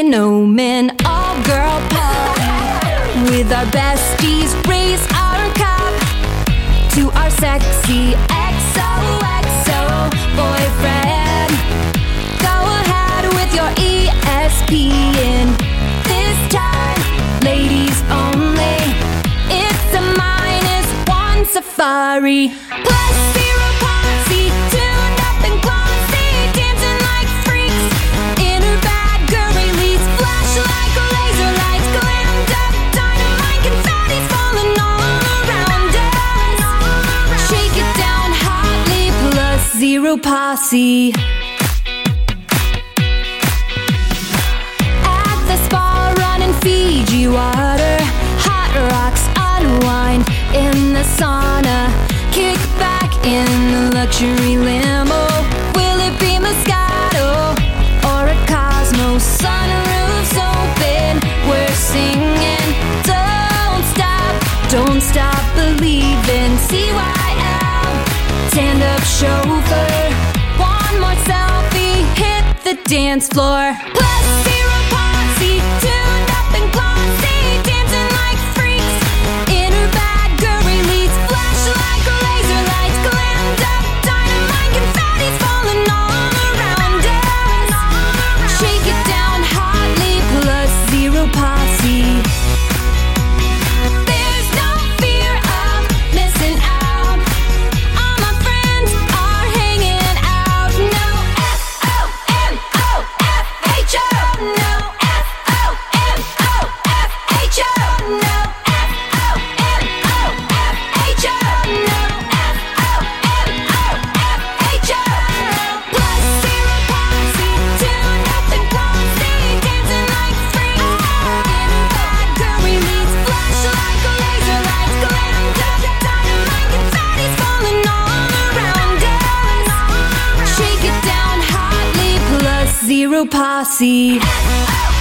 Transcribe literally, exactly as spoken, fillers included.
Fenomen, all-girl party. With our besties, raise our cup to our sexy X O X O boyfriend. Go ahead with your E S P N. This time, ladies only. It's a minus one safari. Plus zero posse, tuned up and glossy, dancing like freaks. In her bag, girly leads, flash like laser lights, glammed up, dynamite, confetti's falling all around us. Shake it down hotly, plus zero posse. At the spa, running Fiji water, hot rocks, unwind in the sauna, kick back in the luxury limo. Will it be Moscato or a Cosmo? Sunroof's open, we're singing. Don't stop, don't stop believing. C Y L, stand up chauffeur. One more selfie, hit the dance floor. Plus zero posse, tuned up and glossy, dancing like freaks. In her bag, girly leads, flash like laser lights, glammed up, dynamite, confetti's falling all around us. Shake it down hotly, plus zero posse. There's no fear of missing out. All my friends are hanging out. No F O M O F H O. No F O M O F H O. No F O M O F H O. No F O M O F H O. Plus zero posse, tuned up and glossy, dancing like freaks. In her bag, girly leads, flash like laser lights, glammed up, dynamite, confetti's falling all around us. Shake it down hotly, plus zero posse.